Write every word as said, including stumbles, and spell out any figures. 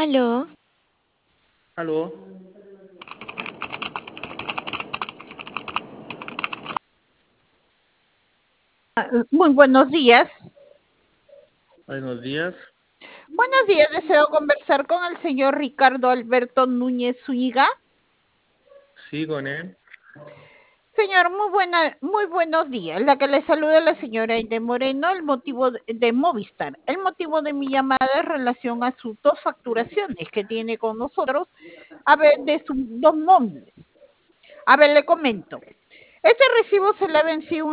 Aló, Aló, Muy buenos días. buenos días. Buenos días, deseo conversar con el señor Ricardo Alberto Núñez Zúñiga. Sí, con él. Señor, muy, buena, muy buenos días. La que le saluda la señora Aide Moreno, el motivo de, de Movistar. El motivo de mi llamada es relación a sus dos facturaciones que tiene con nosotros, a ver, de sus dos móviles. A ver, le comento. Este recibo se le ha vencido